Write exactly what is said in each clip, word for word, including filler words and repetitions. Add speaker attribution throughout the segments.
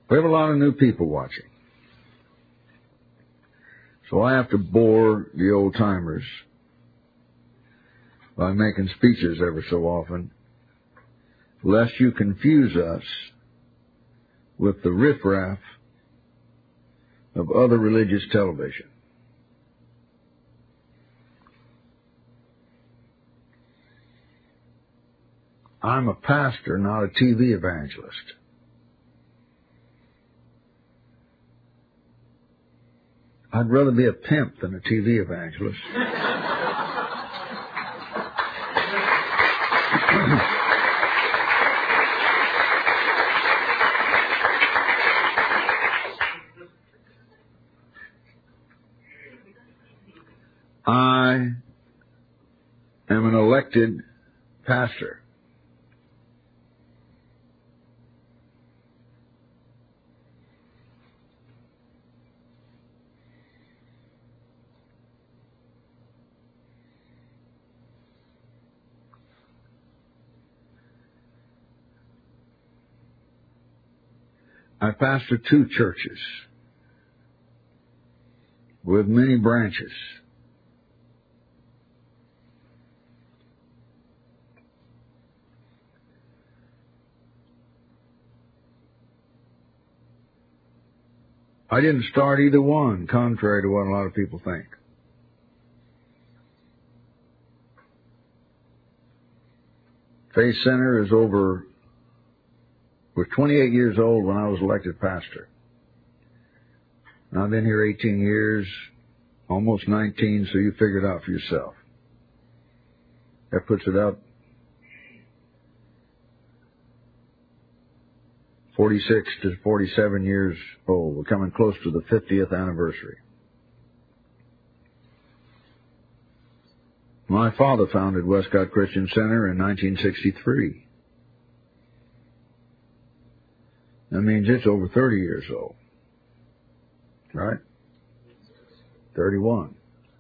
Speaker 1: We have a lot of new people watching. So I have to bore the old-timers by making speeches every so often, lest you confuse us with the riffraff of other religious television. I'm a pastor, not a T V evangelist. I'd rather be a pimp than a T V evangelist. I am an elected pastor. I pastor two churches with many branches. I didn't start either one, contrary to what a lot of people think. Faith Center is over, was twenty-eight years old when I was elected pastor. I've been here eighteen years, almost nineteen, so you figure it out for yourself. That puts it up forty-six to forty-seven years old. We're coming close to the fiftieth anniversary. My father founded Westcott Christian Center in nineteen sixty-three. That means it's over thirty years old. Right? thirty-one.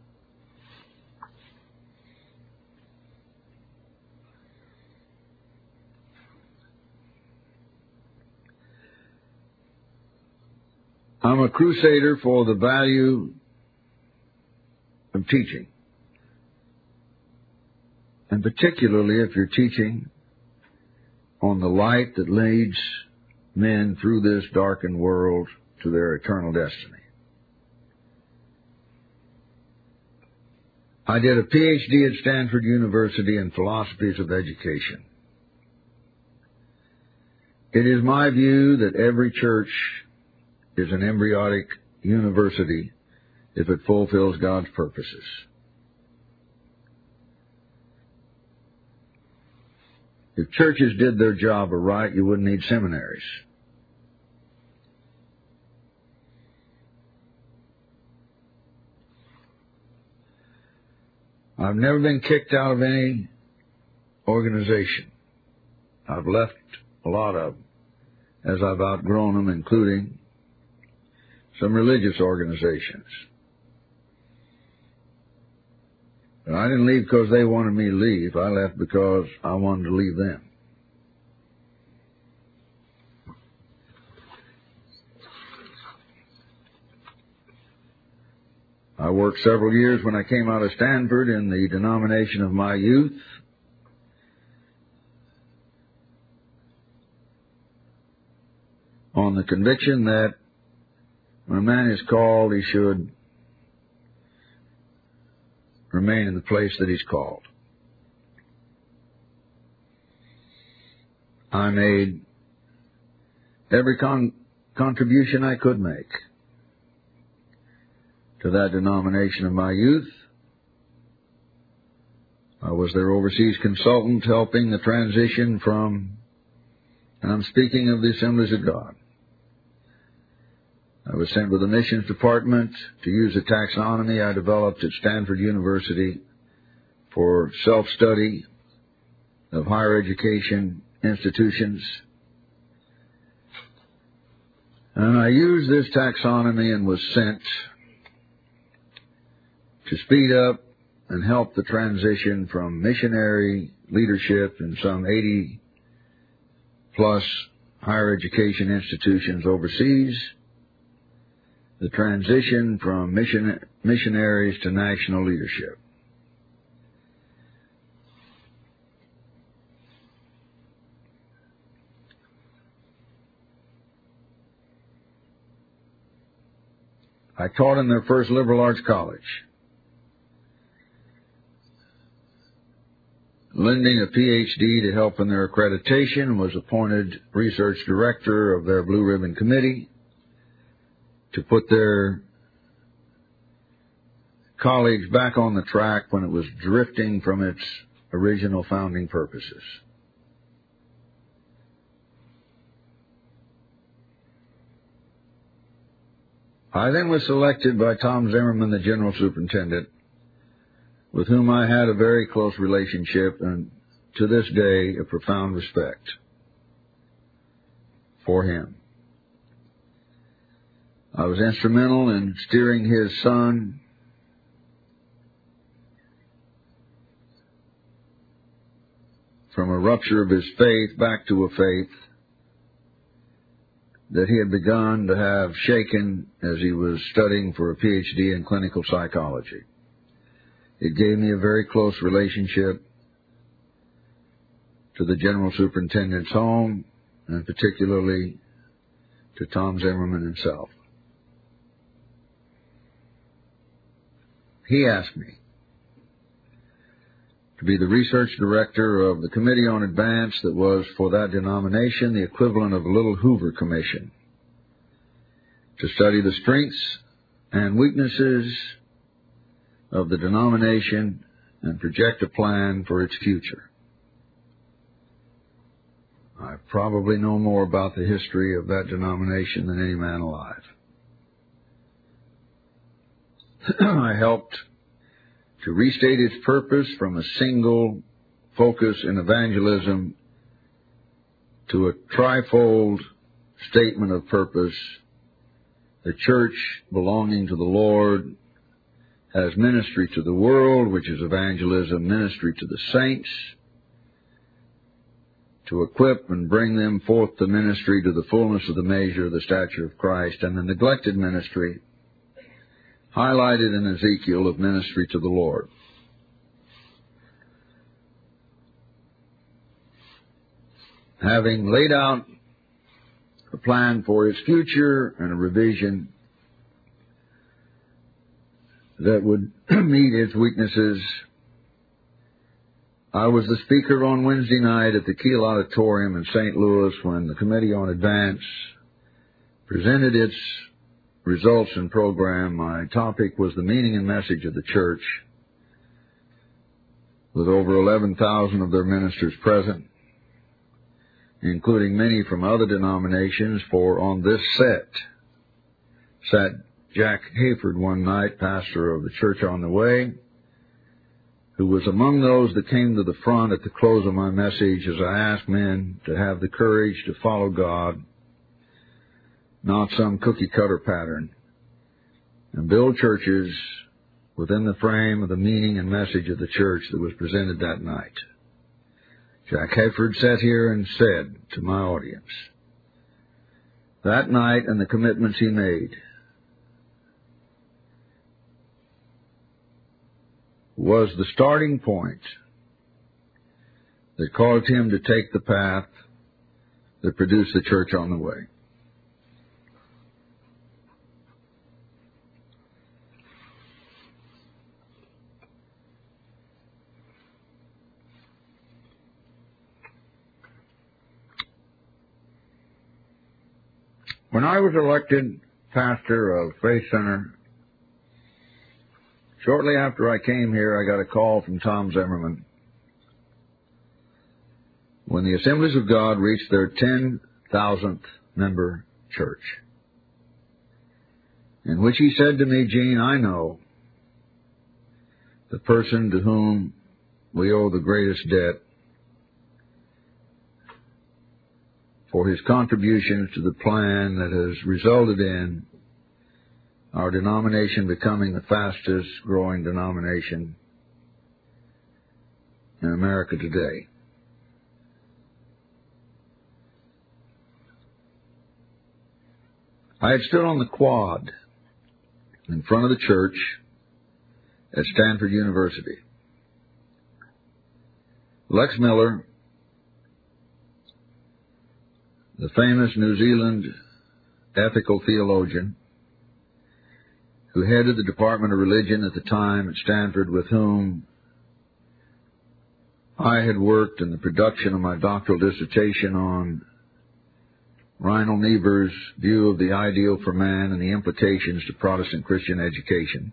Speaker 1: I'm a crusader for the value of teaching. And particularly if you're teaching on the light that leads men through this darkened world to their eternal destiny. I did a P H D at Stanford University in philosophies of education. It is my view that every church is an embryonic university if it fulfills God's purposes. If churches did their job right, you wouldn't need seminaries. I've never been kicked out of any organization. I've left a lot of them as I've outgrown them, including some religious organizations. But I didn't leave because they wanted me to leave. I left because I wanted to leave them. I worked several years when I came out of Stanford in the denomination of my youth. On the conviction that when a man is called, he should remain in the place that he's called. I made every con- contribution I could make to that denomination of my youth. I was their overseas consultant helping the transition from, and I'm speaking of the Assemblies of God. I was sent with the missions department to use a taxonomy I developed at Stanford University for self-study of higher education institutions. And I used this taxonomy and was sent to speed up and help the transition from missionary leadership in some eighty plus higher education institutions overseas, the transition from mission, missionaries to national leadership. I taught in their first liberal arts college, lending a P H D to help in their accreditation, was appointed research director of their Blue Ribbon Committee to put their colleagues back on the track when it was drifting from its original founding purposes. I then was selected by Tom Zimmerman, the general superintendent, with whom I had a very close relationship and, to this day, a profound respect for him. I was instrumental in steering his son from a rupture of his faith back to a faith that he had begun to have shaken as he was studying for a P H D in clinical psychology. It gave me a very close relationship to the general superintendent's home, and particularly to Tom Zimmerman himself. He asked me to be the research director of the Committee on Advance that was, for that denomination, the equivalent of a little Hoover Commission, to study the strengths and weaknesses of the denomination and project a plan for its future. I probably know more about the history of that denomination than any man alive. I helped to restate its purpose from a single focus in evangelism to a trifold statement of purpose: the church belonging to the Lord has ministry to the world, which is evangelism, ministry to the saints, to equip and bring them forth to ministry to the fullness of the measure of the stature of Christ, and the neglected ministry, highlighted in Ezekiel, of ministry to the Lord. Having laid out a plan for its future and a revision that would meet its weaknesses, I was the speaker on Wednesday night at the Kiel Auditorium in Saint Louis when the Committee on Advance presented its results and program. My topic was the meaning and message of the church, with over eleven thousand of their ministers present, including many from other denominations, for on this set sat Jack Hayford one night, pastor of the Church on the Way, who was among those that came to the front at the close of my message as I asked men to have the courage to follow God, not some cookie-cutter pattern, and build churches within the frame of the meaning and message of the church that was presented that night. Jack Hayford sat here and said to my audience, that night and the commitments he made was the starting point that caused him to take the path that produced the Church on the Way. When I was elected pastor of Faith Center, shortly after I came here, I got a call from Tom Zimmerman when the Assemblies of God reached their ten thousandth member church, in which he said to me, Gene, I know the person to whom we owe the greatest debt for his contributions to the plan that has resulted in our denomination becoming the fastest growing denomination in America today. I had stood on the quad in front of the church at Stanford University. Lex Miller, the famous New Zealand ethical theologian who headed the Department of Religion at the time at Stanford, with whom I had worked in the production of my doctoral dissertation on Reinhold Niebuhr's view of the ideal for man and the implications to Protestant Christian education,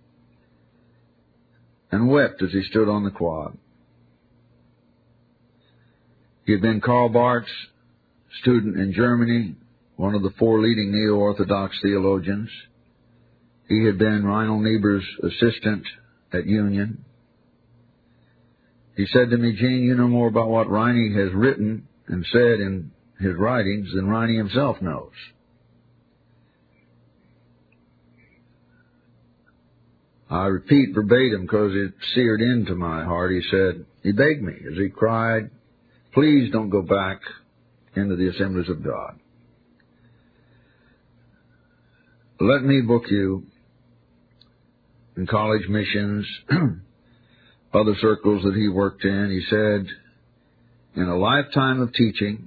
Speaker 1: and wept as he stood on the quad. He had been Karl Barth's student in Germany, one of the four leading neo-Orthodox theologians. He had been Reinhold Niebuhr's assistant at Union. He said to me, "Gene, you know more about what Reine has written and said in his writings than Reine himself knows." I repeat verbatim because it seared into my heart. He said, he begged me as he cried, "Please don't go back into the Assemblies of God. Let me book you in college missions, other circles that he worked in." He said, "In a lifetime of teaching,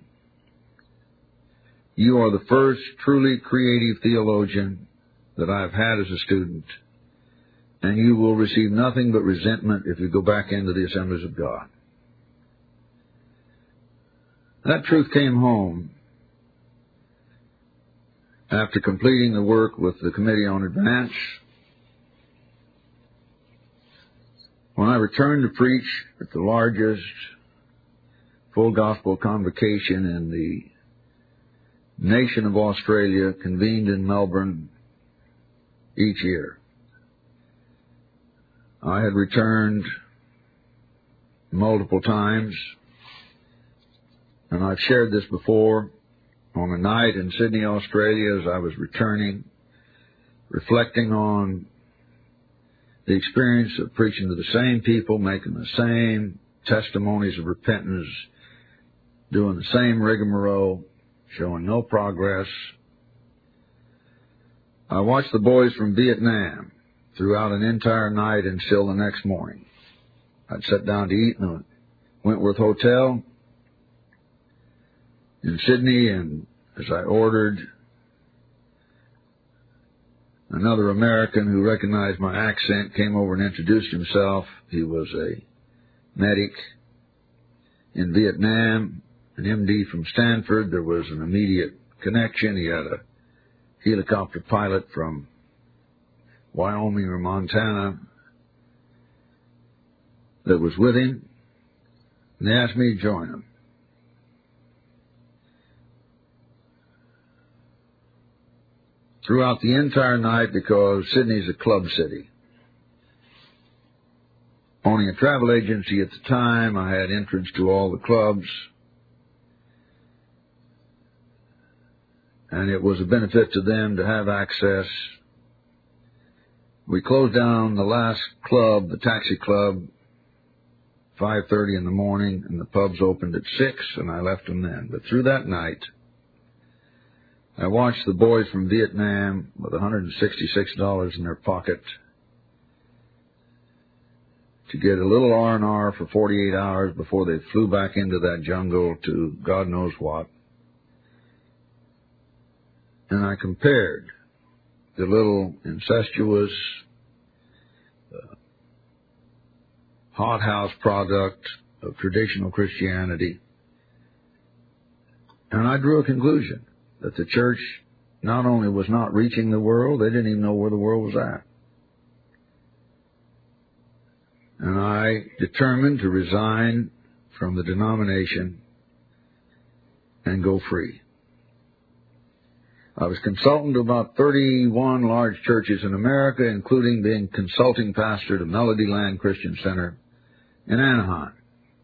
Speaker 1: you are the first truly creative theologian that I've had as a student, and you will receive nothing but resentment if you go back into the Assemblies of God." That truth came home after completing the work with the Committee on Advance. When I returned to preach at the largest full gospel convocation in the nation of Australia, convened in Melbourne each year, I had returned multiple times, and I've shared this before. On a night in Sydney, Australia, as I was returning, reflecting on the experience of preaching to the same people, making the same testimonies of repentance, doing the same rigmarole, showing no progress, I watched the boys from Vietnam throughout an entire night until the next morning. I'd sat down to eat in the Wentworth Hotel in Sydney, and as I ordered, another American who recognized my accent came over and introduced himself. He was a medic in Vietnam, an M D from Stanford. There was an immediate connection. He had a helicopter pilot from Wyoming or Montana that was with him, and they asked me to join them. Throughout the entire night, because Sydney's a club city, owning a travel agency at the time, I had entrance to all the clubs, and it was a benefit to them to have access. We closed down the last club, the Taxi Club, five thirty in the morning, and the pubs opened at six, and I left them then. But through that night, I watched the boys from Vietnam with one hundred sixty-six dollars in their pocket to get a little R and R for forty-eight hours before they flew back into that jungle to God knows what. And I compared the little incestuous uh, hothouse product of traditional Christianity, and I drew a conclusion that the church not only was not reaching the world, they didn't even know where the world was at. And I determined to resign from the denomination and go free. I was consultant to about thirty-one large churches in America, including being consulting pastor to Melodyland Christian Center in Anaheim.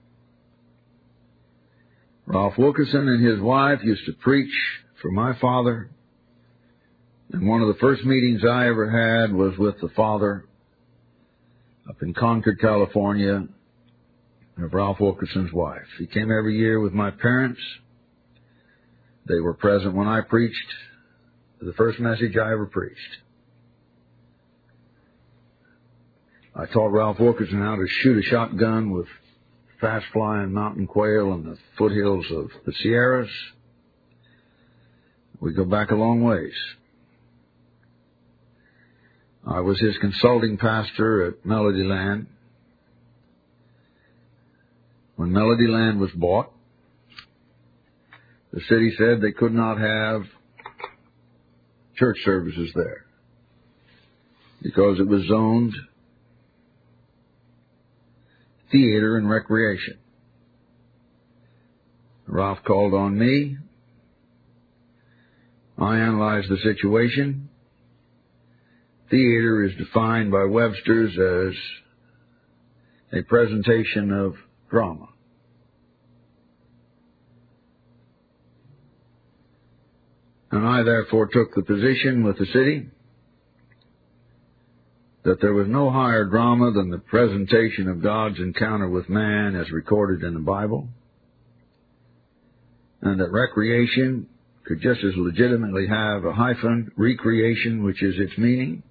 Speaker 1: Ralph Wilkerson and his wife used to preach for my father, and one of the first meetings I ever had was with the father up in Concord, California, of Ralph Wilkerson's wife. He came every year with my parents. They were present when I preached the first message I ever preached. I taught Ralph Wilkerson how to shoot a shotgun with fast-flying mountain quail in the foothills of the Sierras. We go back a long ways. I was his consulting pastor at Melody Land. When Melody Land was bought, the city said they could not have church services there because it was zoned theater and recreation. Ralph called on me. I analyzed the situation. Theater is defined by Webster's as a presentation of drama. And I therefore took the position with the city that there was no higher drama than the presentation of God's encounter with man as recorded in the Bible, and that recreation could just as legitimately have a hyphen, recreation, which is its meaning.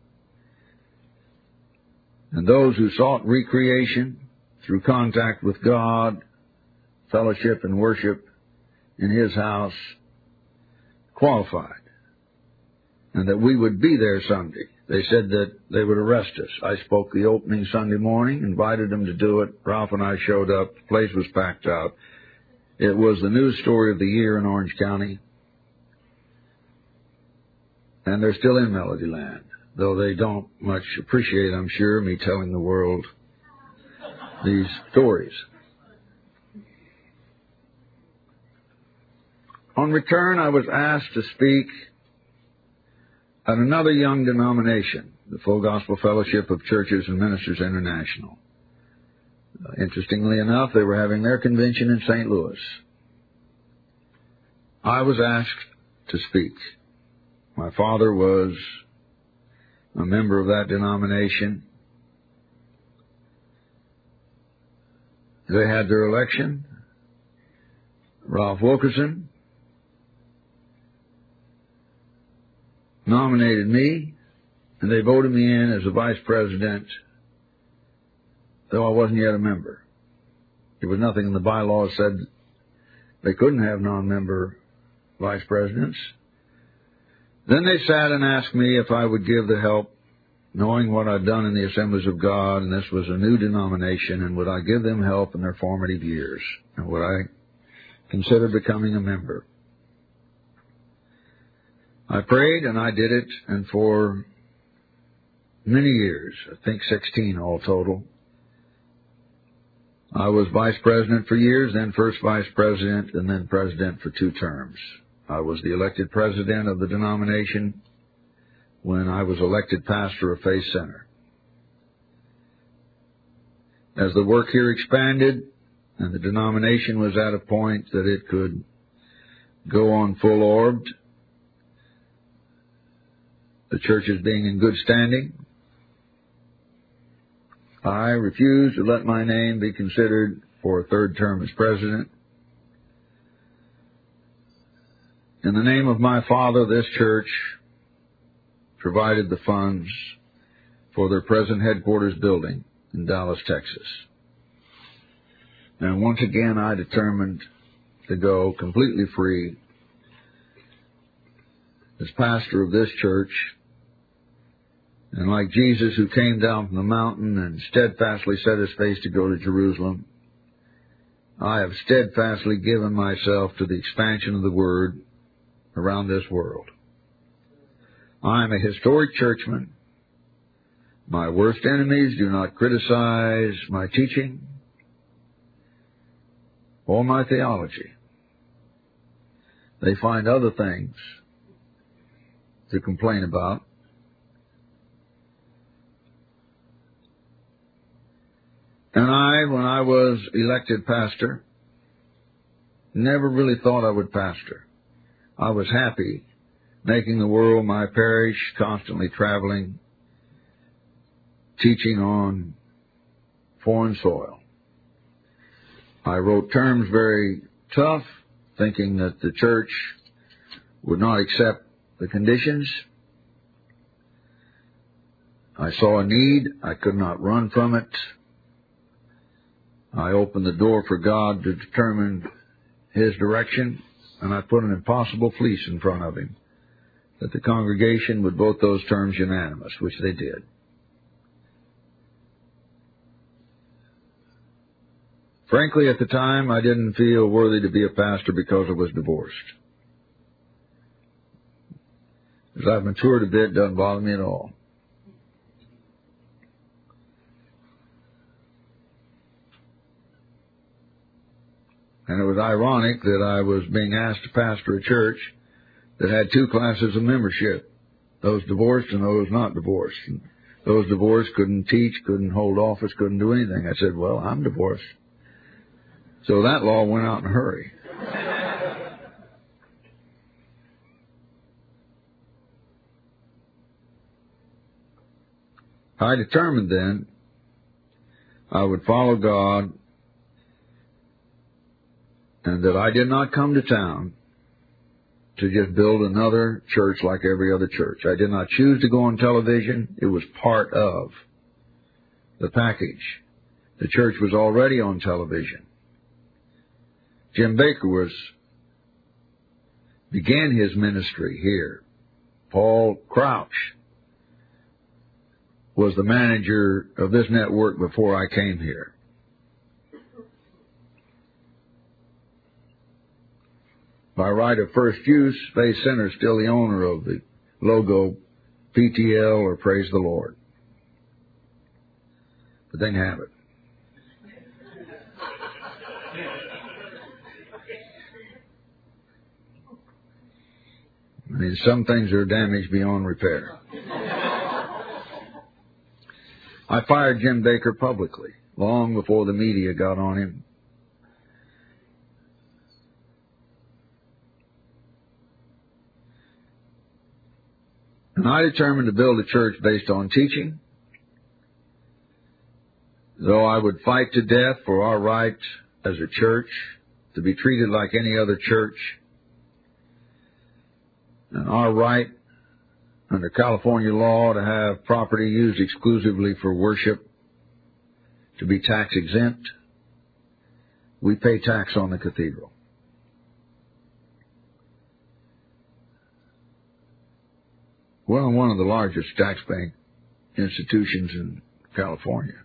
Speaker 1: And those who sought recreation through contact with God, fellowship and worship in His house, qualified, and that we would be there Sunday. They said that they would arrest us. I spoke the opening Sunday morning, invited them to do it. Ralph and I showed up. The place was packed out. It was the news story of the year in Orange County. And they're still in Melody Land, though they don't much appreciate, I'm sure, me telling the world these stories. On return, I was asked to speak at another young denomination, the Full Gospel Fellowship of Churches and Ministers International. Uh, interestingly enough, they were having their convention in Saint Louis. I was asked to speak. My father was a member of that denomination. They had their election. Ralph Wilkerson nominated me, and they voted me in as a vice president, though I wasn't yet a member. There was nothing in the bylaws that said they couldn't have non-member vice presidents. Then they sat and asked me if I would give the help, knowing what I'd done in the Assemblies of God, and this was a new denomination, and would I give them help in their formative years, and would I consider becoming a member. I prayed, and I did it, and for many years, I think sixteen all total, I was vice president for years, then first vice president, and then president for two terms. I was the elected president of the denomination when I was elected pastor of Faith Center. As the work here expanded, and the denomination was at a point that it could go on full-orbed, the churches being in good standing, I refused to let my name be considered for a third term as president. In the name of my father, this church provided the funds for their present headquarters building in Dallas, Texas. And once again, I determined to go completely free as pastor of this church. And like Jesus, who came down from the mountain and steadfastly set his face to go to Jerusalem, I have steadfastly given myself to the expansion of the Word around this world. I am a historic churchman. My worst enemies do not criticize my teaching or my theology. They find other things to complain about. And I, when I was elected pastor, never really thought I would pastor. I was happy making the world my parish, constantly traveling, teaching on foreign soil. I wrote terms very tough, thinking that the church would not accept the conditions. I saw a need. I could not run from it. I opened the door for God to determine His direction, and I put an impossible fleece in front of Him, that the congregation would vote those terms unanimous, which they did. Frankly, at the time, I didn't feel worthy to be a pastor because I was divorced. As I've matured a bit, it doesn't bother me at all. And it was ironic that I was being asked to pastor a church that had two classes of membership, those divorced and those not divorced. And those divorced couldn't teach, couldn't hold office, couldn't do anything. I said, well, I'm divorced. So that law went out in a hurry. I determined then I would follow God, and that I did not come to town to just build another church like every other church. I did not choose to go on television. It was part of the package. The church was already on television. Jim Baker was began his ministry here. Paul Crouch was the manager of this network before I came here. By right of first use, Faith Center is still the owner of the logo P T L or Praise the Lord. But they can have it. I mean, some things are damaged beyond repair. I fired Jim Baker publicly, long before the media got on him. And I determined to build a church based on teaching, though I would fight to death for our right as a church to be treated like any other church, and our right under California law to have property used exclusively for worship to be tax exempt. We pay tax on the cathedral. We're one of the largest tax bank institutions in California.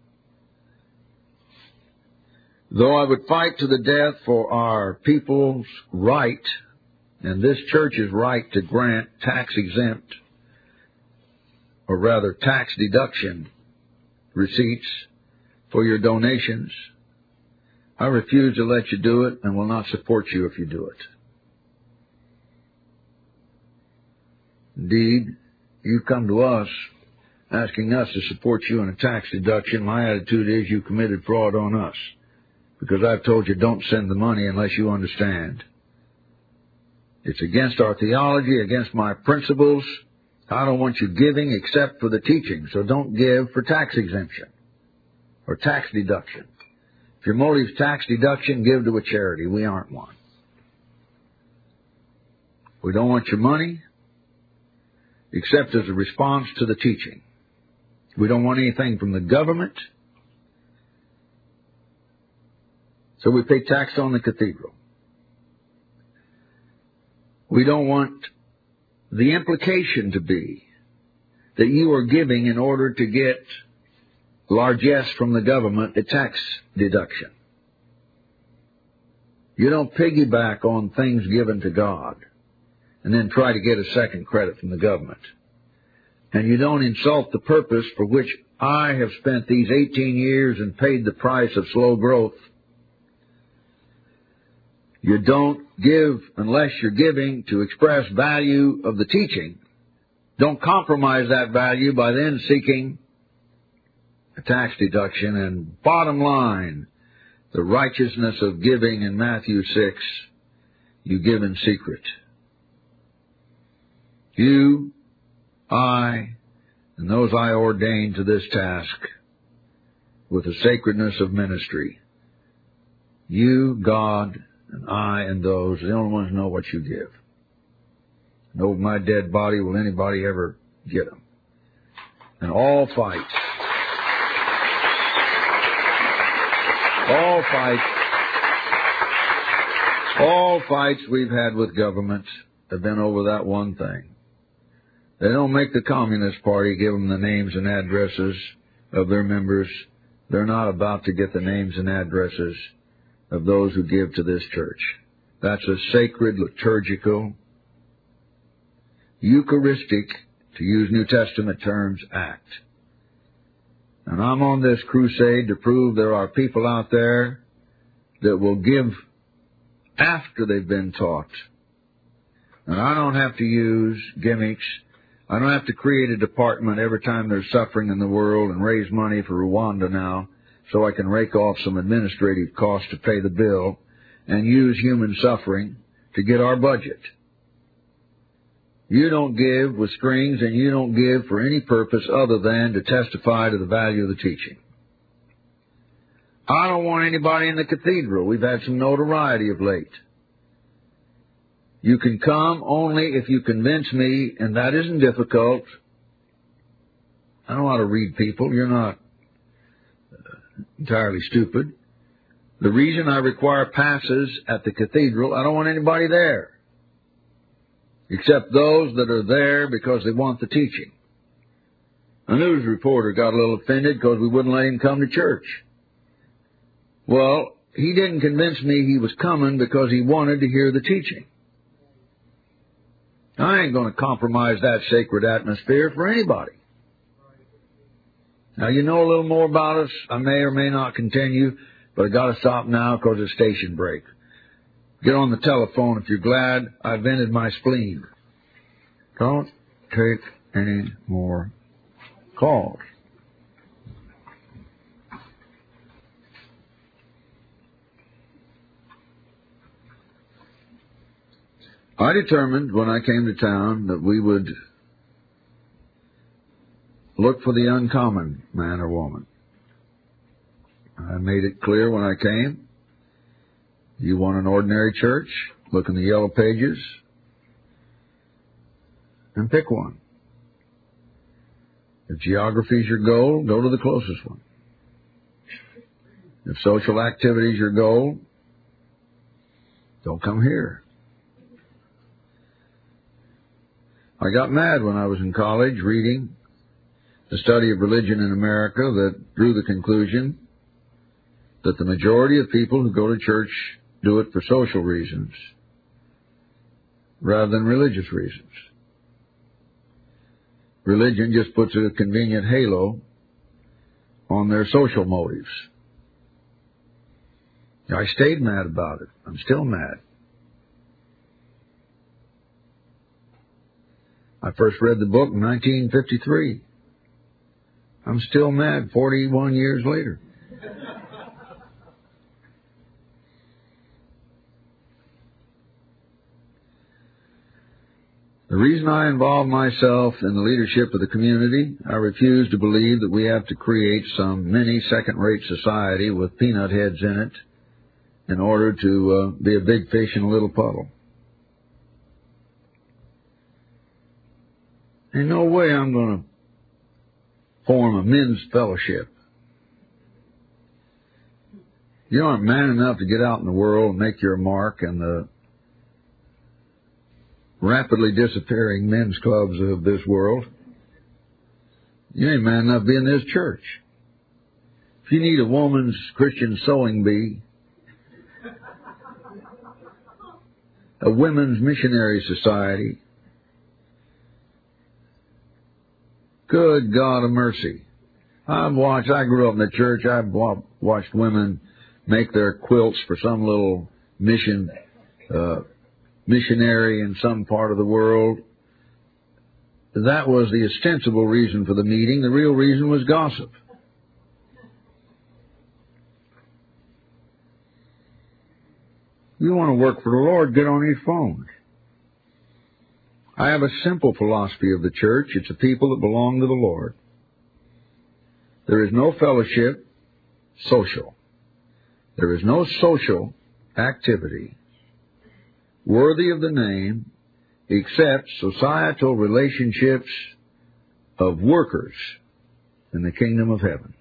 Speaker 1: Though I would fight to the death for our people's right, and this church's right to grant tax-exempt, or rather tax deduction receipts for your donations, I refuse to let you do it and will not support you if you do it. Indeed, you come to us asking us to support you in a tax deduction. My attitude is you committed fraud on us, because I've told you don't send the money unless you understand. It's against our theology, against my principles. I don't want you giving except for the teaching, so don't give for tax exemption or tax deduction. If your motive's tax deduction, give to a charity. We aren't one. We don't want your money except as a response to the teaching. We don't want anything from the government, so we pay tax on the cathedral. We don't want the implication to be that you are giving in order to get largesse from the government, a tax deduction. You don't piggyback on things given to God and then try to get a second credit from the government. And you don't insult the purpose for which I have spent these eighteen years and paid the price of slow growth. You don't give unless you're giving to express value of the teaching. Don't compromise that value by then seeking a tax deduction. And bottom line, the righteousness of giving in Matthew six, you give in secret. You, I, and those I ordained to this task with the sacredness of ministry. You, God, and I and those, the only ones know what you give. And over my dead body will anybody ever get them. And all fights, all fights, all fights we've had with governments have been over that one thing. They don't make the Communist Party give them the names and addresses of their members. They're not about to get the names and addresses of those who give to this church. That's a sacred, liturgical, Eucharistic, to use New Testament terms, act. And I'm on this crusade to prove there are people out there that will give after they've been taught. And I don't have to use gimmicks. I don't have to create a department every time there's suffering in the world and raise money for Rwanda now so I can rake off some administrative costs to pay the bill and use human suffering to get our budget. You don't give with strings, and you don't give for any purpose other than to testify to the value of the teaching. I don't want anybody in the cathedral. We've had some notoriety of late. You can come only if you convince me, and that isn't difficult. I don't know how to read people. You're not entirely stupid. The reason I require passes at the cathedral, I don't want anybody there, except those that are there because they want the teaching. A news reporter got a little offended because we wouldn't let him come to church. Well, he didn't convince me he was coming because he wanted to hear the teaching. I ain't going to compromise that sacred atmosphere for anybody. Now, you know a little more about us. I may or may not continue, but I've got to stop now because of station break. Get on the telephone if you're glad I vented my spleen. Don't take any more calls. I determined when I came to town that we would look for the uncommon man or woman. I made it clear when I came, you want an ordinary church, look in the yellow pages and pick one. If geography is your goal, go to the closest one. If social activity is your goal, don't come here. I got mad when I was in college reading the study of religion in America that drew the conclusion that the majority of people who go to church do it for social reasons rather than religious reasons. Religion just puts a convenient halo on their social motives. I stayed mad about it. I'm still mad. I first read the book in nineteen fifty-three. I'm still mad forty-one years later. The reason I involve myself in the leadership of the community, I refuse to believe that we have to create some mini second-rate society with peanut heads in it in order to uh, be a big fish in a little puddle. Ain't no way I'm going to form a men's fellowship. You aren't man enough to get out in the world and make your mark in the rapidly disappearing men's clubs of this world. You ain't man enough to be in this church. If you need a woman's Christian sewing bee, a women's missionary society, good God of mercy. I've watched, I grew up in the church, I've watched women make their quilts for some little mission, uh, missionary in some part of the world. That was the ostensible reason for the meeting. The real reason was gossip. You want to work for the Lord, get on your phone. I have a simple philosophy of the church. It's a people that belong to the Lord. There is no fellowship social. There is no social activity worthy of the name except societal relationships of workers in the kingdom of heaven.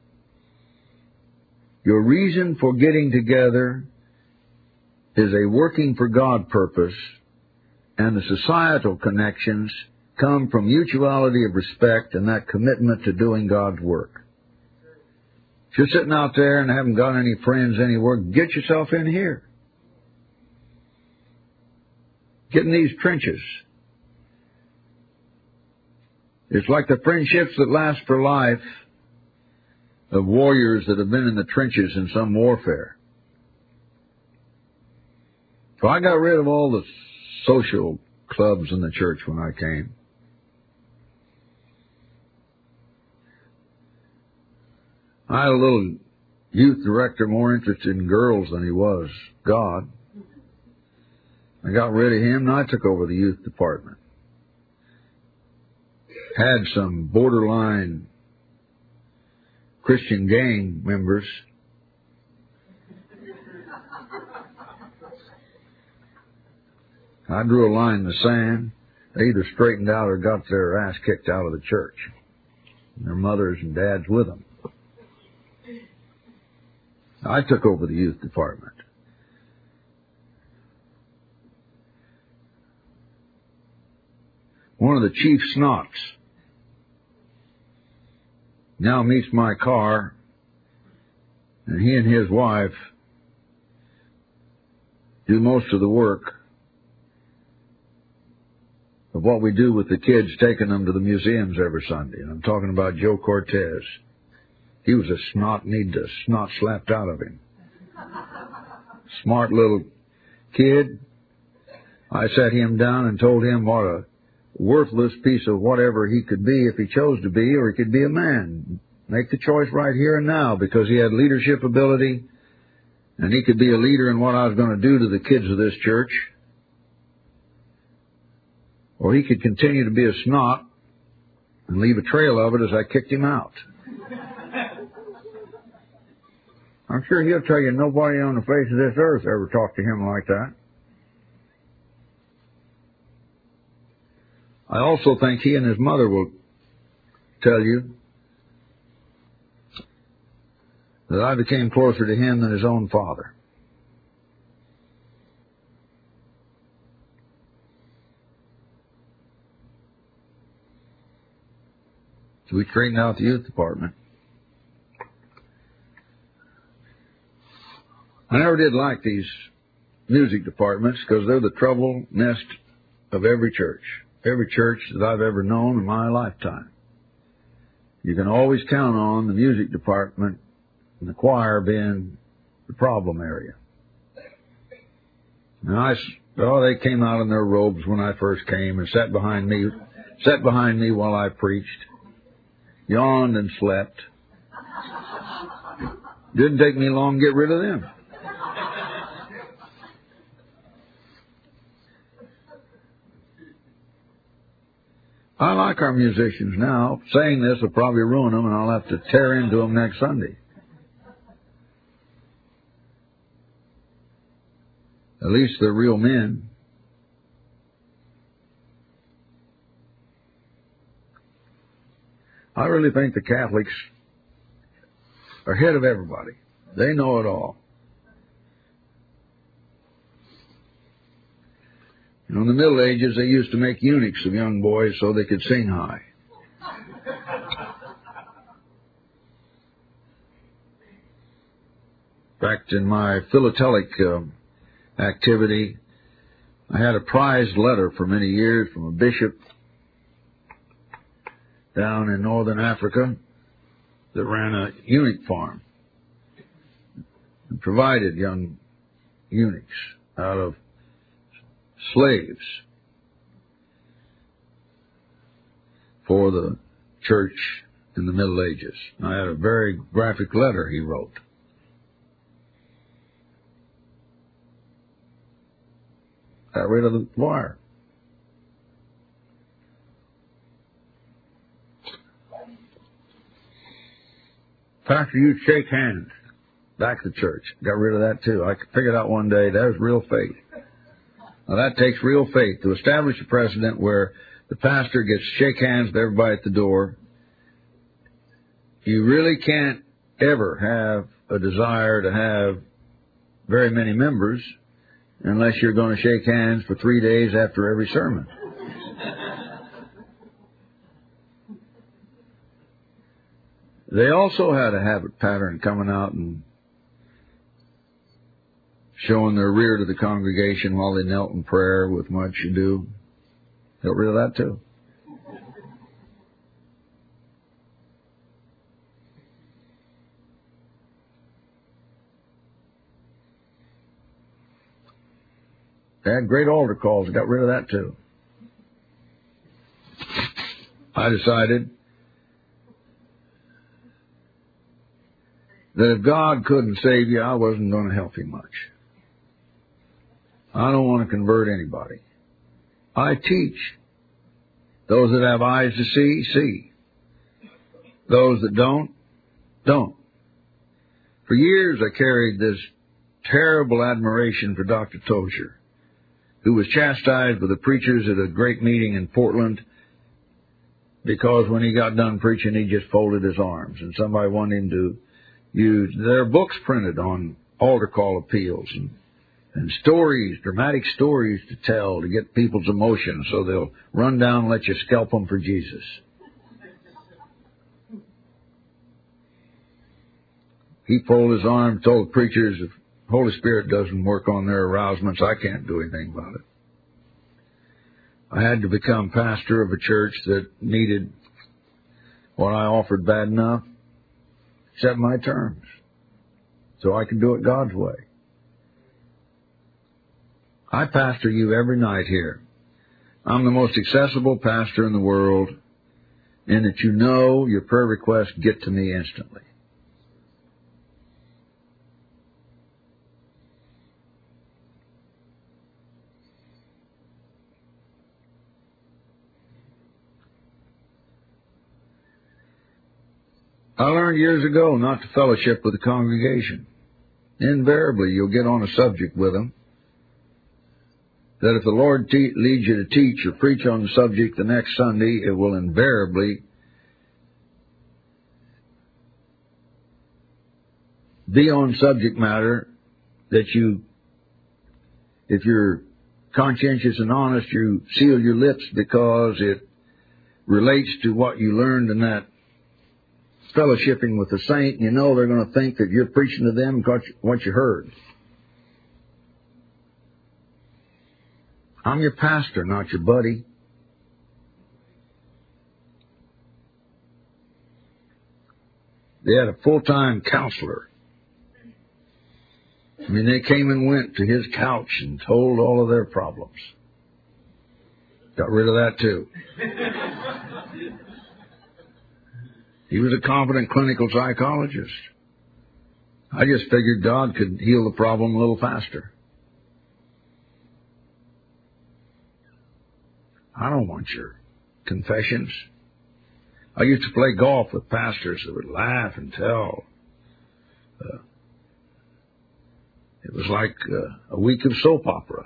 Speaker 1: Your reason for getting together is a working for God purpose, and the societal connections come from mutuality of respect and that commitment to doing God's work. If you're sitting out there and haven't got any friends anywhere, get yourself in here. Get in these trenches. It's like the friendships that last for life of warriors that have been in the trenches in some warfare. So I got rid of all the social clubs in the church when I came. I had a little youth director more interested in girls than he was God. I got rid of him and I took over the youth department. Had some borderline Christian gang members. I drew a line in the sand. They either straightened out or got their ass kicked out of the church. And their mothers and dads with them. I took over the youth department. One of the chief snots now meets my car, and he and his wife do most of the work of what we do with the kids, taking them to the museums every Sunday. And I'm talking about Joe Cortez. He was a snot, needed a snot slapped out of him. Smart little kid. I sat him down and told him what a worthless piece of whatever he could be if he chose to be, or he could be a man. Make the choice right here and now, because he had leadership ability and he could be a leader in what I was going to do to the kids of this church. Or he could continue to be a snot and leave a trail of it as I kicked him out. I'm sure he'll tell you nobody on the face of this earth ever talked to him like that. I also think he and his mother will tell you that I became closer to him than his own father. So we straightened out the youth department. I never did like these music departments because they're the trouble nest of every church. Every church that I've ever known in my lifetime. You can always count on the music department and the choir being the problem area. And I, oh, they came out in their robes when I first came and sat behind me, sat behind me while I preached, yawned and slept. Didn't take me long to get rid of them. I like our musicians now. Saying this will probably ruin them, and I'll have to tear into them next Sunday. At least they're real men. I really think the Catholics are ahead of everybody. They know it all. You know, in the Middle Ages, they used to make eunuchs of young boys so they could sing high. In fact, in my philatelic uh, activity, I had a prized letter for many years from a bishop down in northern Africa that ran a eunuch farm and provided young eunuchs out of slaves for the church in the Middle Ages. I had a very graphic letter he wrote. Got rid of the choir. Pastor, you'd shake hands back to church. Got rid of that too. I figured out one day that was real faith. Now that takes real faith to establish a precedent where the pastor gets to shake hands with everybody at the door. You really can't ever have a desire to have very many members unless you're going to shake hands for three days after every sermon. They also had a habit pattern coming out and showing their rear to the congregation while they knelt in prayer with much ado. Got rid of that too. They had great altar calls. Got rid of that too. I decided that if God couldn't save you, I wasn't going to help you much. I don't want to convert anybody. I teach. Those that have eyes to see, see. Those that don't, don't. For years I carried this terrible admiration for Doctor Tozier, who was chastised by the preachers at a great meeting in Portland because when he got done preaching, he just folded his arms, and somebody wanted him to use. There are books printed on altar call appeals and, and stories, dramatic stories to tell to get people's emotions so they'll run down and let you scalp them for Jesus. He folded his arms, told the preachers, if the Holy Spirit doesn't work on their arousements, I can't do anything about it. I had to become pastor of a church that needed what I offered bad enough, set my terms, so I can do it God's way. I pastor you every night here. I'm the most accessible pastor in the world, in that you know your prayer requests get to me instantly. I learned years ago not to fellowship with the congregation. Invariably, you'll get on a subject with them that if the Lord te- leads you to teach or preach on the subject the next Sunday, it will invariably be on subject matter that you, if you're conscientious and honest, you seal your lips because it relates to what you learned in that fellowshipping with the saint. You know they're going to think that you're preaching to them what you heard. I'm your pastor, not your buddy. They had a full-time counselor. I mean, they came and went to his couch and told all of their problems. Got rid of that too. He was a competent clinical psychologist. I just figured God could heal the problem a little faster. I don't want your confessions. I used to play golf with pastors that would laugh and tell. Uh, it was like uh, a week of soap opera.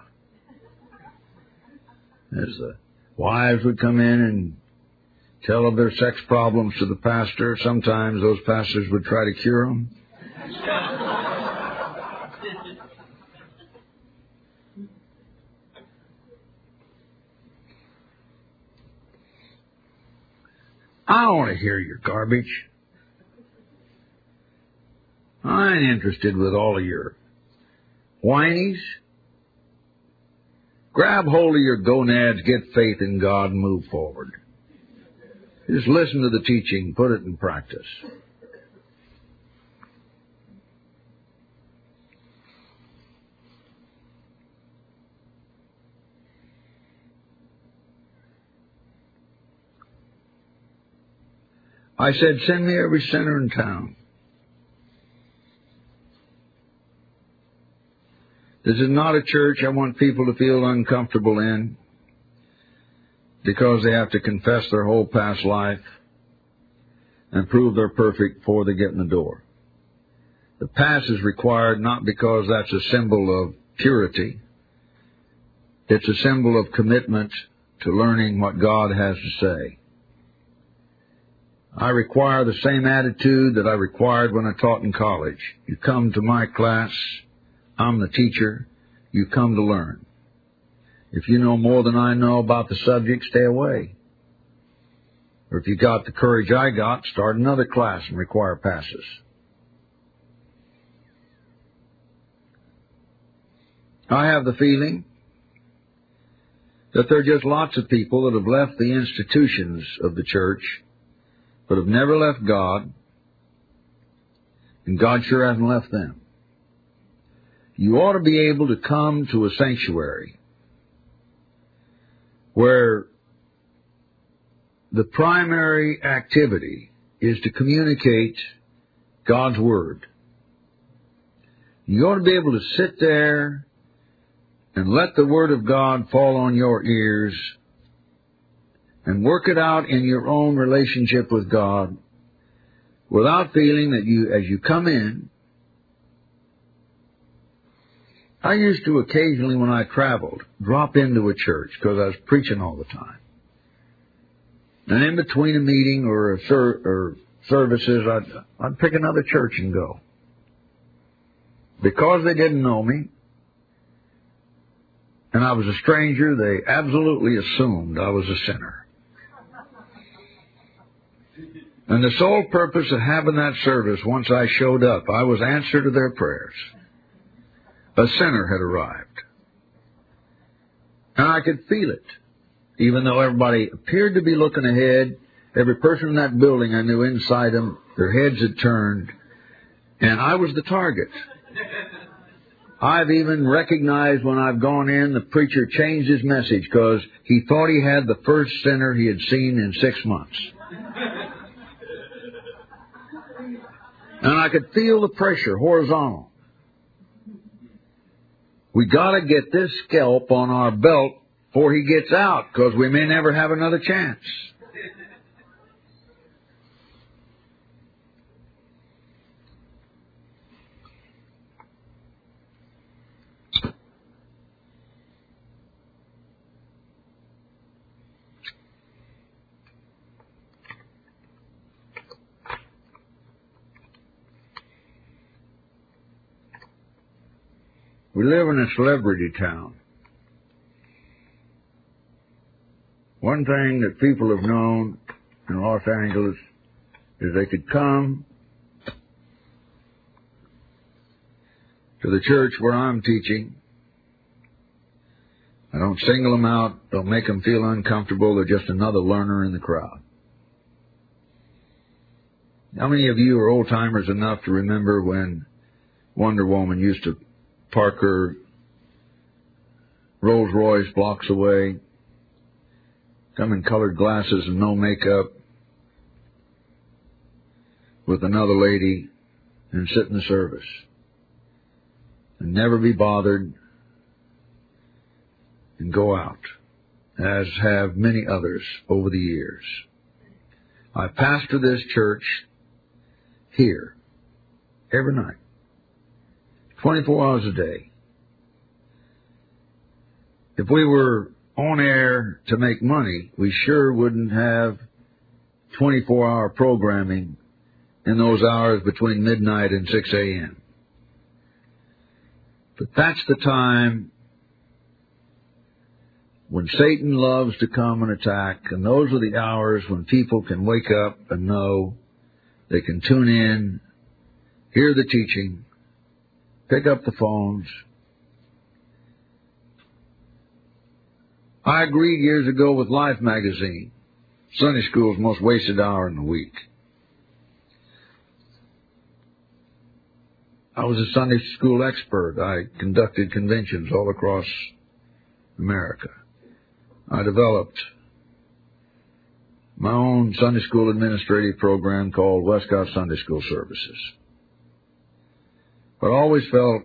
Speaker 1: As the wives would come in and tell of their sex problems to the pastor. Sometimes those pastors would try to cure them. I don't want to hear your garbage. I ain't interested with all of your whinies. Grab hold of your gonads, get faith in God, and move forward. Just listen to the teaching, put it in practice. I said, send me every sinner in town. This is not a church I want people to feel uncomfortable in because they have to confess their whole past life and prove they're perfect before they get in the door. The past is required not because that's a symbol of purity. It's a symbol of commitment to learning what God has to say. I require the same attitude that I required when I taught in college. You come to my class, I'm the teacher, you come to learn. If you know more than I know about the subject, stay away. Or if you got the courage I got, start another class and require passes. I have the feeling that there are just lots of people that have left the institutions of the church, but have never left God, and God sure hasn't left them. You ought to be able to come to a sanctuary where the primary activity is to communicate God's Word. You ought to be able to sit there and let the Word of God fall on your ears and work it out in your own relationship with God without feeling that you, as you come in, I used to occasionally when I traveled drop into a church because I was preaching all the time. And in between a meeting or, a ser- or services, I'd, I'd pick another church and go. Because they didn't know me, and I was a stranger, they absolutely assumed I was a sinner. And the sole purpose of having that service, once I showed up, I was answer to their prayers. A sinner had arrived. And I could feel it. Even though everybody appeared to be looking ahead, every person in that building I knew inside them, their heads had turned, and I was the target. I've even recognized when I've gone in, the preacher changed his message because he thought he had the first sinner he had seen in six months. And I could feel the pressure horizontal. We got to get this scalp on our belt before he gets out, because we may never have another chance. We live in a celebrity town. One thing that people have known in Los Angeles is they could come to the church where I'm teaching. I don't single them out, don't make them feel uncomfortable. They're just another learner in the crowd. How many of you are old-timers enough to remember when Wonder Woman used to park her Rolls Royce blocks away, come in colored glasses and no makeup, with another lady, and sit in the service, and never be bothered, and go out, as have many others over the years. I pastor this church here every night, twenty-four hours a day. If we were on air to make money, we sure wouldn't have twenty-four hour programming in those hours between midnight and six a.m. But that's the time when Satan loves to come and attack, and those are the hours when people can wake up and know they can tune in, hear the teaching, pick up the phones. I agreed years ago with Life magazine, Sunday school's most wasted hour in the week. I was a Sunday school expert. I conducted conventions all across America. I developed my own Sunday school administrative program called Westcott Sunday School Services. But I always felt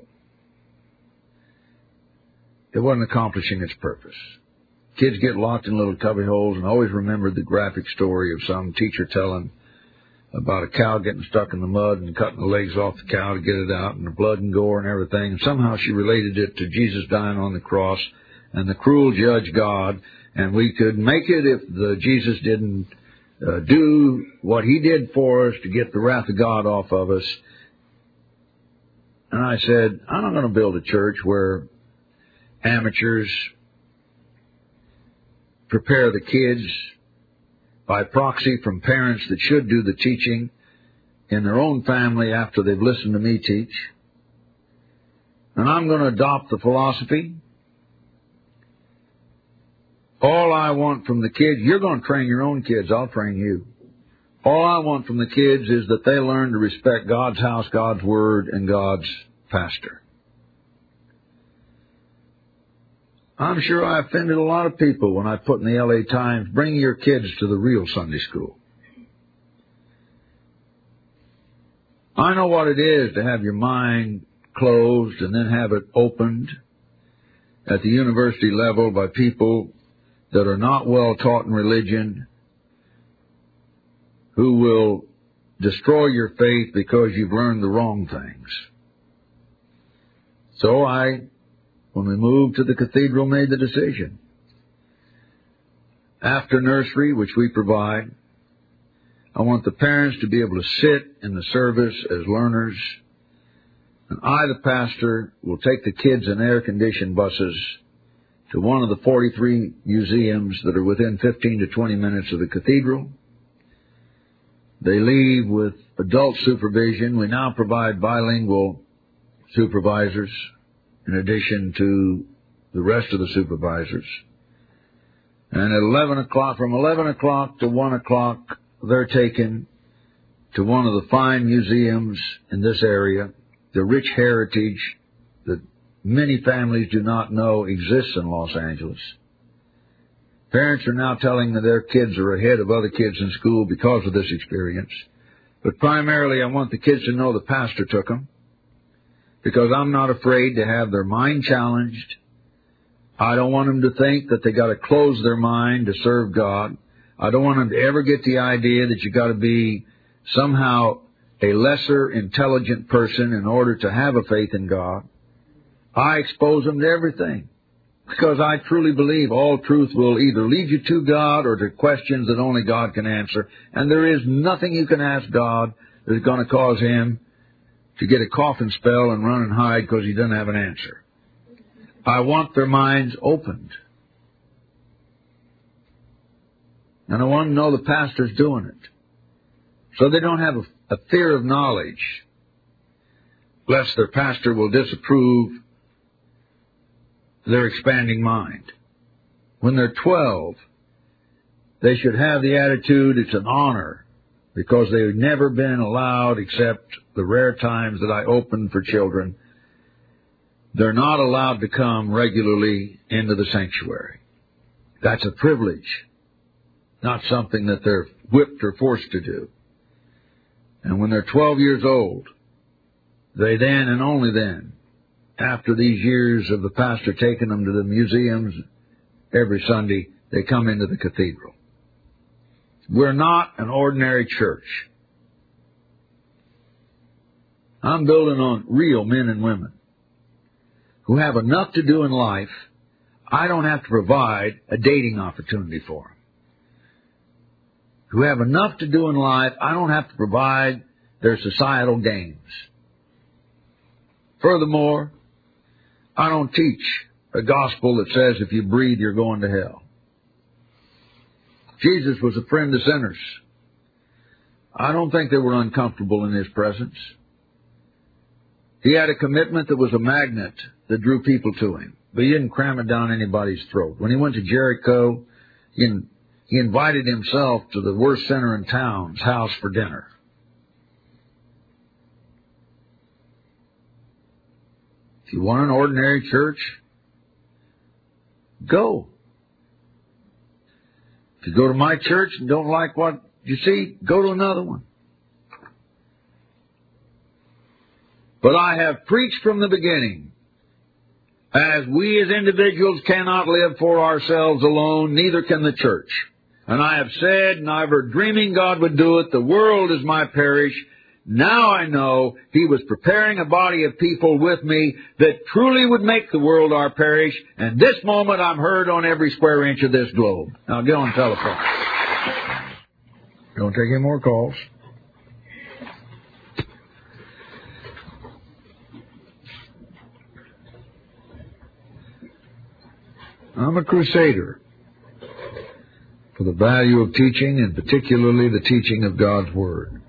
Speaker 1: it wasn't accomplishing its purpose. Kids get locked in little cubby holes, and I always remembered the graphic story of some teacher telling about a cow getting stuck in the mud and cutting the legs off the cow to get it out, and the blood and gore and everything. And somehow she related it to Jesus dying on the cross and the cruel judge God, and we could make it if the Jesus didn't uh, do what he did for us to get the wrath of God off of us. And I said, I'm not going to build a church where amateurs prepare the kids by proxy from parents that should do the teaching in their own family after they've listened to me teach. And I'm going to adopt the philosophy. All I want from the kids, you're going to train your own kids, I'll train you. All I want from the kids is that they learn to respect God's house, God's word, and God's pastor. I'm sure I offended a lot of people when I put in the L A Times, bring your kids to the real Sunday school. I know what it is to have your mind closed and then have it opened at the university level by people that are not well taught in religion, who will destroy your faith because you've learned the wrong things. So I, when we moved to the cathedral, made the decision. After nursery, which we provide, I want the parents to be able to sit in the service as learners. And I, the pastor, will take the kids in air-conditioned buses to one of the forty-three museums that are within fifteen to twenty minutes of the cathedral. They leave with adult supervision. We now provide bilingual supervisors in addition to the rest of the supervisors. And at eleven o'clock, from eleven o'clock to one o'clock, they're taken to one of the fine museums in this area, the rich heritage that many families do not know exists in Los Angeles. Parents are now telling that their kids are ahead of other kids in school because of this experience. But primarily, I want the kids to know the pastor took them, because I'm not afraid to have their mind challenged. I don't want them to think that they got to close their mind to serve God. I don't want them to ever get the idea that you got to be somehow a lesser intelligent person in order to have a faith in God. I expose them to everything, because I truly believe all truth will either lead you to God or to questions that only God can answer. And there is nothing you can ask God that is going to cause him to get a coughing spell and run and hide because he doesn't have an answer. I want their minds opened. And I want to know the pastor's doing it, so they don't have a, a fear of knowledge, lest their pastor will disapprove their expanding mind. When they're twelve, they should have the attitude it's an honor, because they've never been allowed, except the rare times that I open for children, they're not allowed to come regularly into the sanctuary. That's a privilege, not something that they're whipped or forced to do. And when they're twelve years old, they then and only then, after these years of the pastor taking them to the museums every Sunday, they come into the cathedral. We're not an ordinary church. I'm building on real men and women who have enough to do in life. I don't have to provide a dating opportunity for them. Who have enough to do in life, I don't have to provide their societal gains. Furthermore, I don't teach a gospel that says if you breathe, you're going to hell. Jesus was a friend of sinners. I don't think they were uncomfortable in his presence. He had a commitment that was a magnet that drew people to him, but he didn't cram it down anybody's throat. When he went to Jericho, he, he invited himself to the worst sinner in town's house for dinner. If you want an ordinary church, go. If you go to my church and don't like what you see, go to another one. But I have preached from the beginning, as we as individuals cannot live for ourselves alone, neither can the church. And I have said, and I've heard dreaming God would do it, the world is my parish. Now I know He was preparing a body of people with me that truly would make the world our parish, and this moment I'm heard on every square inch of this globe. Now get on the telephone. Don't take any more calls. I'm a crusader for the value of teaching, and particularly the teaching of God's Word.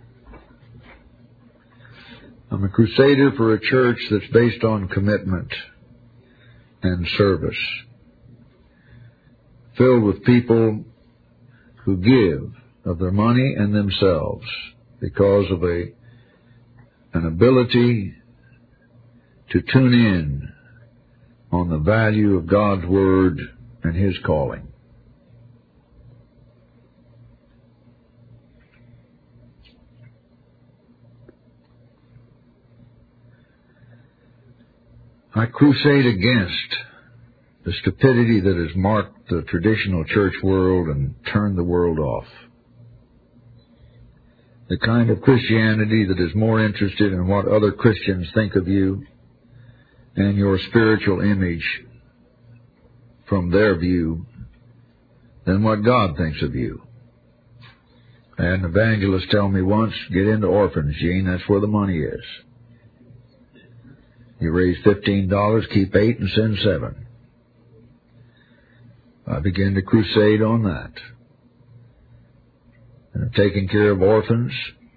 Speaker 1: I'm a crusader for a church that's based on commitment and service, filled with people who give of their money and themselves because of a an ability to tune in on the value of God's Word and His calling. I crusade against the stupidity that has marked the traditional church world and turned the world off. The kind of Christianity that is more interested in what other Christians think of you and your spiritual image from their view than what God thinks of you. I had an evangelist tell me once, get into orphans, Gene, that's where the money is. You raise fifteen dollars, keep eight, and send seven. I began to crusade on that. And I'm taking care of orphans.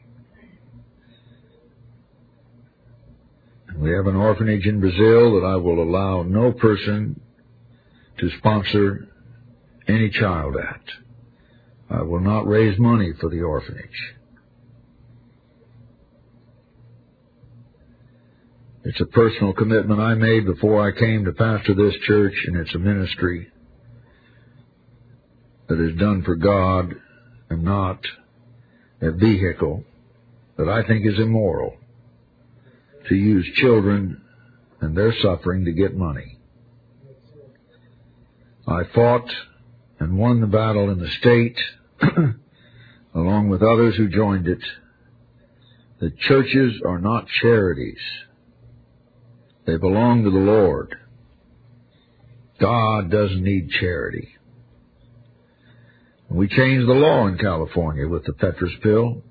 Speaker 1: We have an orphanage in Brazil that I will allow no person to sponsor any child at. I will not raise money for the orphanage. It's a personal commitment I made before I came to pastor this church, and it's a ministry that is done for God and not a vehicle that I think is immoral to use children and their suffering to get money. I fought and won the battle in the state, along with others who joined it, that churches are not charities. They belong to the Lord. God doesn't need charity. We changed the law in California with the Petrus Bill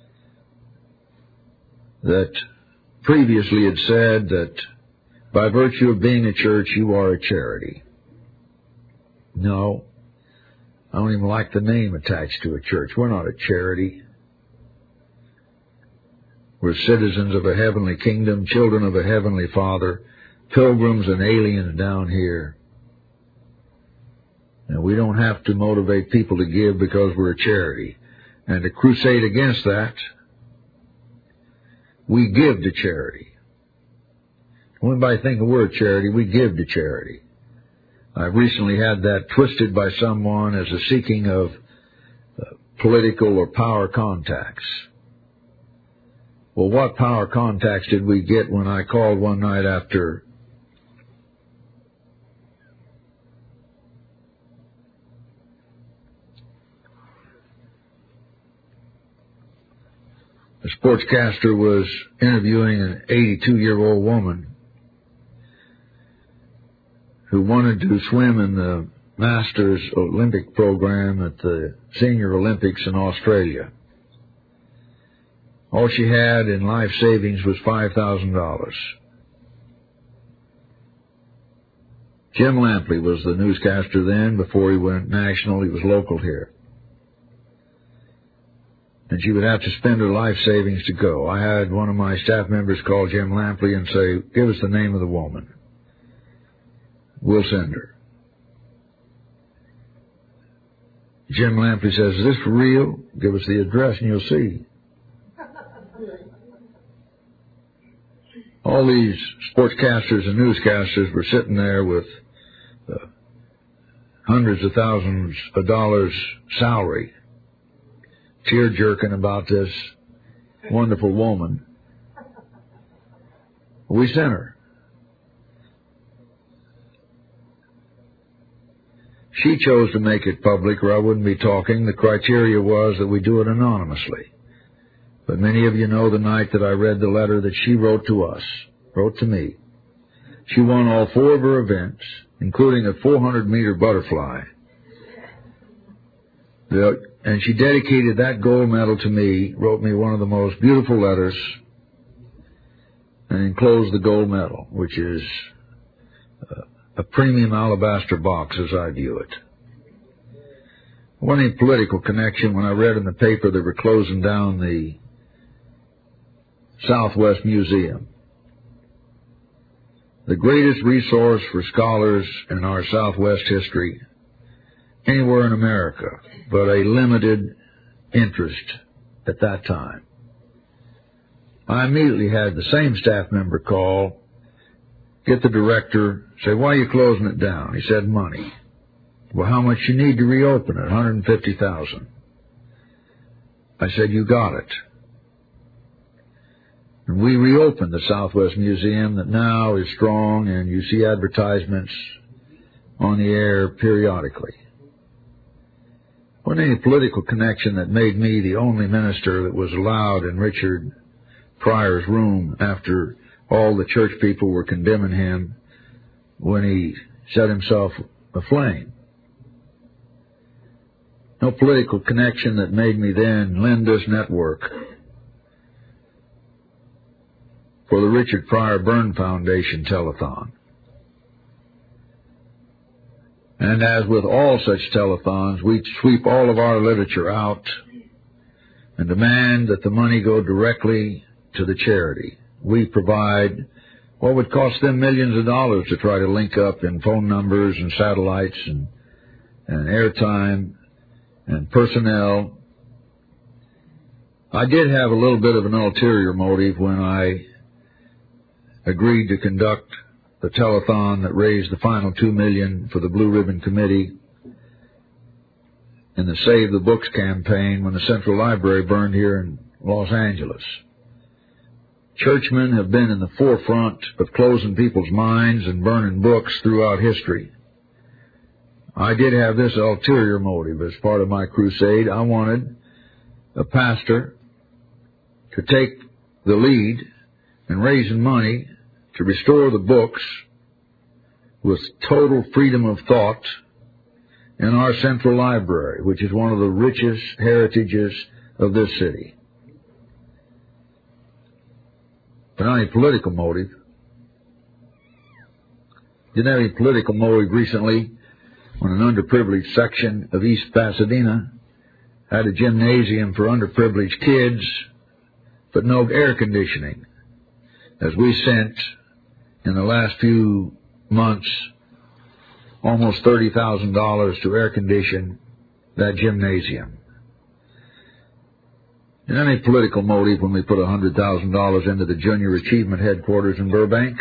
Speaker 1: that previously had said that by virtue of being a church, you are a charity. No, I don't even like the name attached to a church. We're not a charity. We're citizens of a heavenly kingdom, children of a heavenly Father, pilgrims and aliens down here. And we don't have to motivate people to give because we're a charity. And to crusade against that, we give to charity. When anybody thinking we're a charity, we give to charity. I've recently had that twisted by someone as a seeking of uh, political or power contacts. Well, what power contacts did we get when I called one night after a sportscaster was interviewing an eighty-two-year-old woman who wanted to swim in the Masters Olympic program at the Senior Olympics in Australia. All she had in life savings was five thousand dollars. Jim Lampley was the newscaster then. Before he went national, he was local here. And she would have to spend her life savings to go. I had one of my staff members call Jim Lampley and say, give us the name of the woman. We'll send her. Jim Lampley says, is this for real? Give us the address and you'll see. All these sportscasters and newscasters were sitting there with uh, hundreds of thousands of dollars salary, tear-jerking about this wonderful woman. We sent her. She chose to make it public or I wouldn't be talking. The criteria was that we do it anonymously. But many of you know the night that I read the letter that she wrote to us, wrote to me. She won all four of her events, including a four hundred meter butterfly. And she dedicated that gold medal to me, wrote me one of the most beautiful letters, and enclosed the gold medal, which is a premium alabaster box as I view it. There wasn't any political connection when I read in the paper that we're closing down the Southwest Museum. The greatest resource for scholars in our Southwest history anywhere in America, but a limited interest at that time. I immediately had the same staff member call, get the director, say, why are you closing it down? He said, money. Well, how much you need to reopen it? one hundred fifty thousand dollars. I said, you got it. And we reopened the Southwest Museum that now is strong, and you see advertisements on the air periodically. There wasn't any political connection that made me the only minister that was allowed in Richard Pryor's room after all the church people were condemning him when he set himself aflame. No political connection that made me then lend this network for the Richard Pryor Burn Foundation telethon. And as with all such telethons, we sweep all of our literature out and demand that the money go directly to the charity. We provide what would cost them millions of dollars to try to link up in phone numbers and satellites and, and airtime and personnel. I did have a little bit of an ulterior motive when I agreed to conduct the telethon that raised the final two million dollars for the Blue Ribbon Committee in the Save the Books campaign when the Central Library burned here in Los Angeles. Churchmen have been in the forefront of closing people's minds and burning books throughout history. I did have this ulterior motive as part of my crusade. I wanted a pastor to take the lead in raising money to restore the books with total freedom of thought in our Central Library, which is one of the richest heritages of this city. But not any political motive. Didn't have any political motive recently when an underprivileged section of East Pasadena had a gymnasium for underprivileged kids, but no air conditioning, as we sent in the last few months almost thirty thousand dollars to air condition that gymnasium. Is there any political motive when we put one hundred thousand dollars into the Junior Achievement Headquarters in Burbank?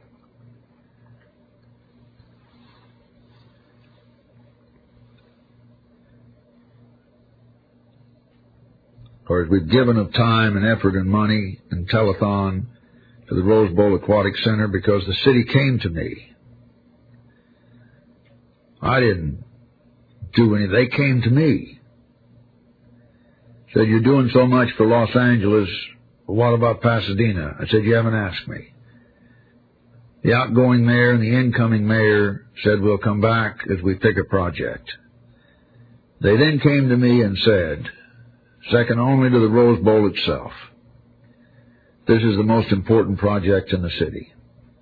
Speaker 1: Or as we've given of time and effort and money and telethon to the Rose Bowl Aquatic Center because the city came to me. I didn't do anything. They came to me. Said, you're doing so much for Los Angeles. What about Pasadena? I said, you haven't asked me. The outgoing mayor and the incoming mayor said, we'll come back as we pick a project. They then came to me and said, second only to the Rose Bowl itself, this is the most important project in the city.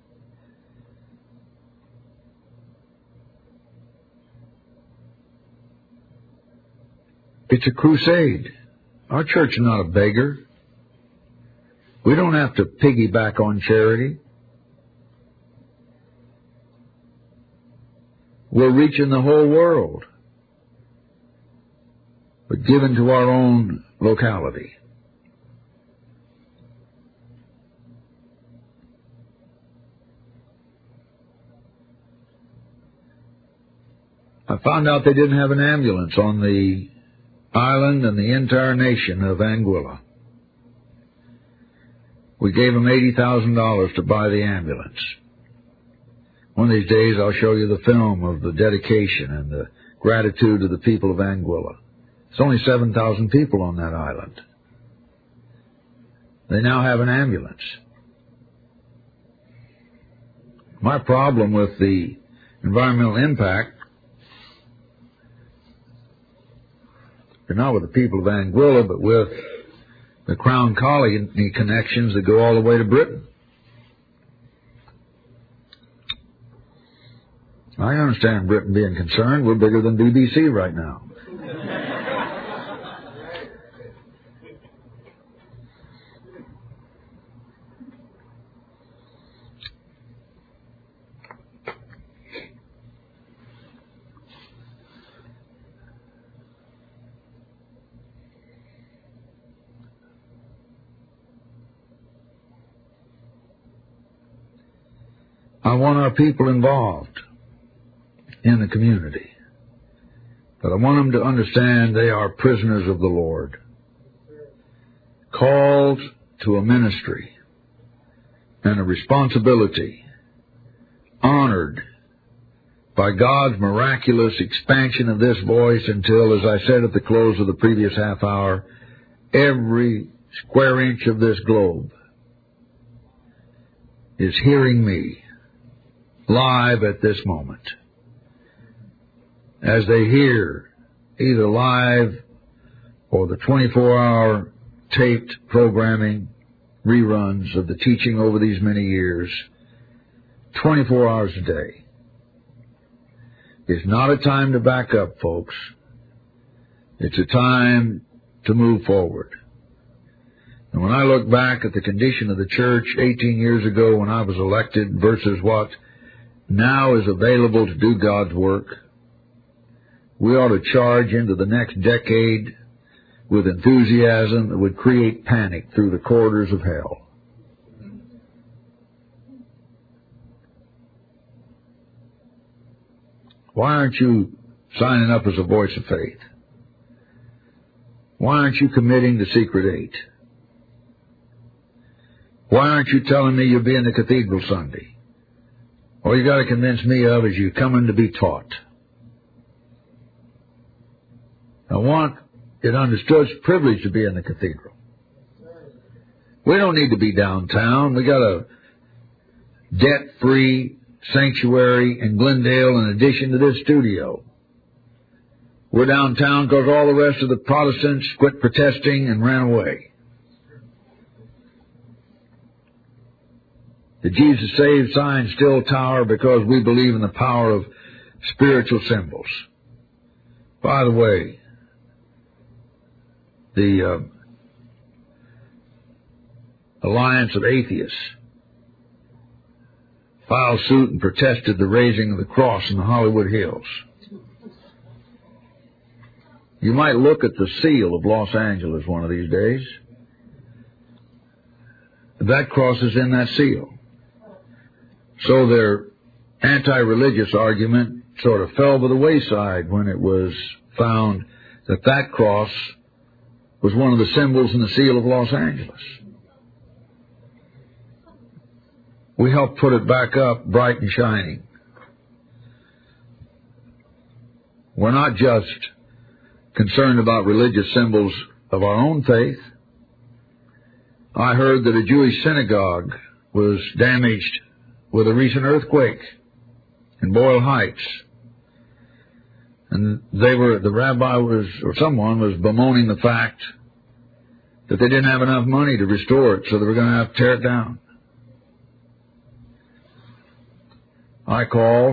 Speaker 1: It's a crusade. Our church is not a beggar. We don't have to piggyback on charity. We're reaching the whole world, but given to our own locality. I found out they didn't have an ambulance on the island and the entire nation of Anguilla. We gave them eighty thousand dollars to buy the ambulance. One of these days I'll show you the film of the dedication and the gratitude of the people of Anguilla. It's only seven thousand people on that island. They now have an ambulance. My problem with the environmental impact is not with the people of Anguilla, but with the Crown Colony connections that go all the way to Britain. I understand Britain being concerned. We're bigger than B B C right now. I want our people involved in the community, but I want them to understand they are prisoners of the Lord, called to a ministry and a responsibility, honored by God's miraculous expansion of this voice until, as I said at the close of the previous half hour, every square inch of this globe is hearing me live at this moment. As they hear either live or the twenty-four hour taped programming reruns of the teaching over these many years, twenty-four hours a day. It's not a time to back up, folks. It's a time to move forward. And when I look back at the condition of the church eighteen years ago when I was elected versus what now is available to do God's work, we ought to charge into the next decade with enthusiasm that would create panic through the corridors of hell. Why aren't you signing up as a voice of faith? Why aren't you committing to Secret Eight? Why aren't you telling me you'll be in the cathedral Sunday? All you got to convince me of is you coming to be taught. I want it understood it's a privilege to be in the cathedral. We don't need to be downtown. We got a debt-free sanctuary in Glendale in addition to this studio. We're downtown because all the rest of the Protestants quit protesting and ran away. The Jesus Saves signs still tower because we believe in the power of spiritual symbols. By the way, the uh, Alliance of Atheists filed suit and protested the raising of the cross in the Hollywood Hills. You might look at the seal of Los Angeles one of these days. That cross is in that seal. So their anti-religious argument sort of fell by the wayside when it was found that that cross was one of the symbols in the seal of Los Angeles. We helped put it back up bright and shining. We're not just concerned about religious symbols of our own faith. I heard that a Jewish synagogue was damaged with a recent earthquake in Boyle Heights. And they were, the rabbi was, or someone was bemoaning the fact that they didn't have enough money to restore it, so they were going to have to tear it down. I called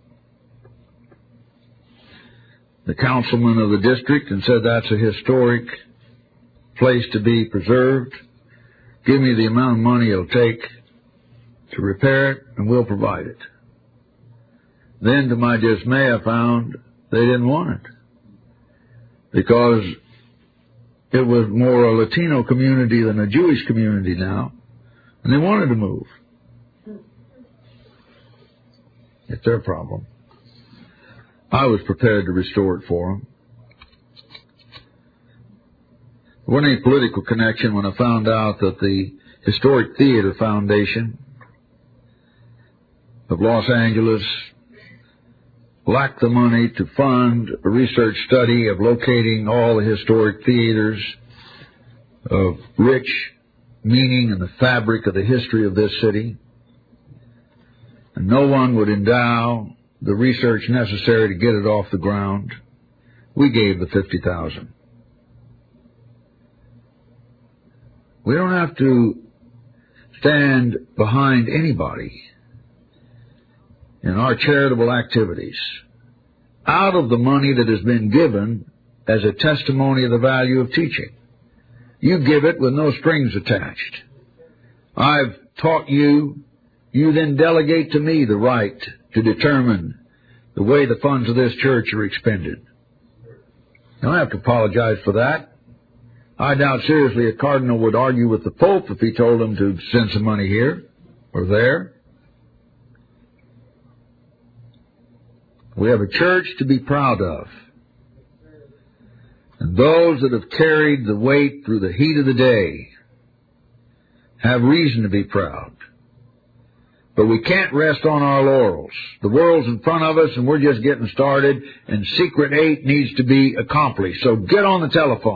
Speaker 1: the councilman of the district and said that's a historic place to be preserved. Give me the amount of money it'll take to repair it, and we'll provide it. Then, to my dismay, I found they didn't want it because it was more a Latino community than a Jewish community now, and they wanted to move. It's their problem. I was prepared to restore it for them. There wasn't any political connection when I found out that the Historic Theater Foundation of Los Angeles lacked the money to fund a research study of locating all the historic theaters of rich meaning and the fabric of the history of this city. And no one would endow the research necessary to get it off the ground. We gave the fifty thousand dollars. We don't have to stand behind anybody in our charitable activities out of the money that has been given as a testimony of the value of teaching. You give it with no strings attached. I've taught you, you then delegate to me the right to determine the way the funds of this church are expended. You don't have to apologize for that. I doubt seriously a cardinal would argue with the Pope if he told him to send some money here or there. We have a church to be proud of. And those that have carried the weight through the heat of the day have reason to be proud. But we can't rest on our laurels. The world's in front of us and we're just getting started, and Secret Eight needs to be accomplished. So get on the telephone.